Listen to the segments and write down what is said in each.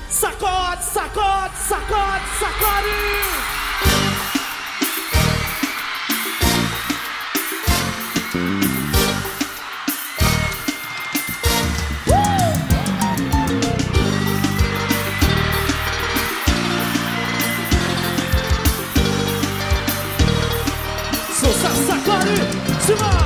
Sacode, sacode, sacode, sacode. Sacode, se vai.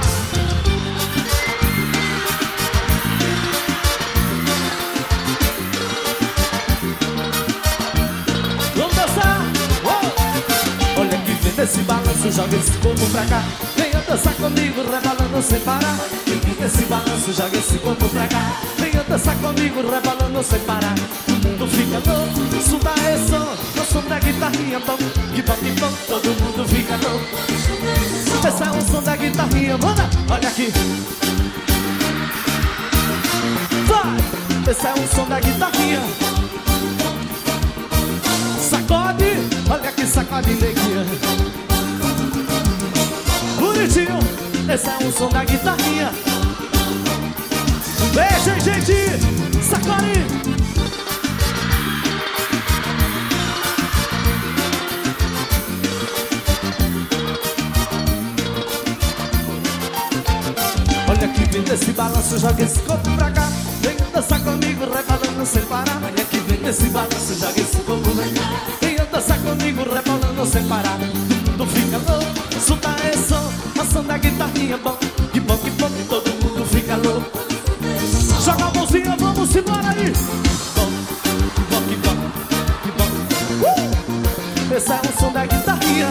Vamos dançar. Oh. Olha que vem desse balanço, joga esse corpo pra cá. Venha dançar comigo, rebalando sem parar. Que vem desse balanço, joga esse corpo pra cá. Venha dançar comigo, rebalando sem parar. O mundo fica louco, isso dá é som. No som da guitarrinha, bom, que bom, que bom. Todo mundo fica louco. Esse é o som da guitarrinha, manda, olha aqui. Vai, esse é o som da guitarrinha. Sacode, olha que sacode neguinha. Bonitinho, esse é o som da guitarrinha. Beijo, gente, sacode. Olha que vem desse balanço, joga esse corpo pra cá. Vem dançar comigo, rebalando sem parar. Olha que vem desse balanço, joga esse corpo pra cá. Vem dançar comigo, rebalando sem parar. Todo mundo fica louco, solta esse som. A som da guitarrinha, bom, que bom, que bom. Todo mundo fica louco. Joga a mãozinha, vamos embora aí. Bom, bom, que bom, que bom. Esse é o som da guitarrinha.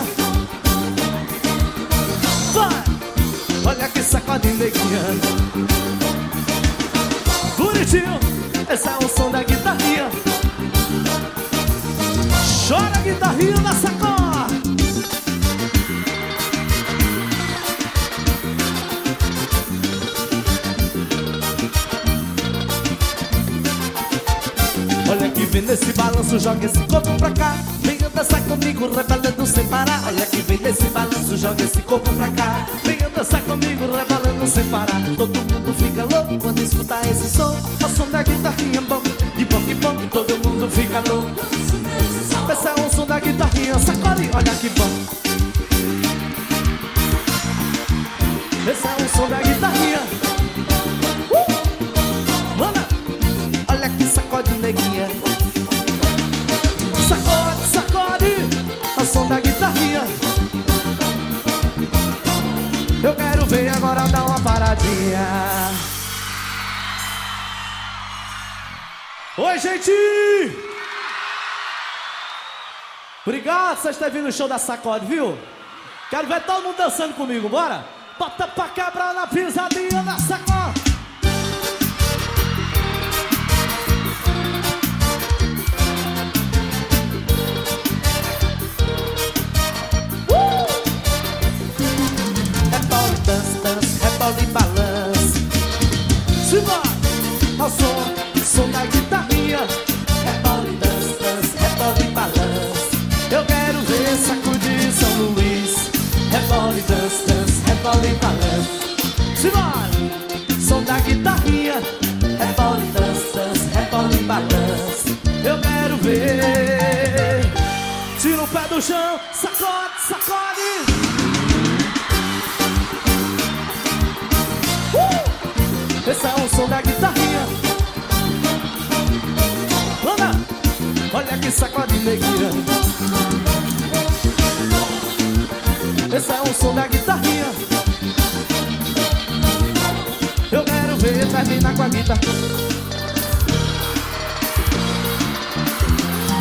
Vai! Olha que sacode neguinha. Bonitinho, esse é o som da guitarrinha. Chora a guitarrinha na sacode. Olha que vem nesse balanço, joga esse corpo pra cá. Venha dançar comigo, rebalando sem parar. Olha que vem nesse balanço, joga esse corpo pra cá. Venha dançar comigo, rebalando sem parar. Todo mundo fica louco quando escuta esse som. O som da guitarrinha, bom, que bom, que bom. Todo mundo fica louco. Esse é o som da guitarrinha, sacode, olha que bom. Esse é o som da guitarrinha. Manda, olha que sacode neguinha. Sacode, sacode, o som da guitarrinha. Eu quero ver agora dar uma paradinha. Oi, gente! Obrigado, vocês estão vindo no show da Sacode, viu? Quero ver todo mundo dançando comigo, bora? Bota pra quebrar na pisadinha da Sacode. Rebole, dance, dance, rebole, balance. Se vai, ao som da guitarrinha. Rebole, dance, dance, rebole, balance. Eu quero ver sacudir São Luís. Rebole, dance, dance, rebole, balance. Se vai, som da guitarrinha. Rebole, dance, dance, rebole, balance. Eu quero ver. Tira o pé do chão, sacode, sacode. Esse é o som da guitarrinha. Manda, olha que sacode neguinha. Esse é o som da guitarrinha. Eu quero ver terminar com a guitarra.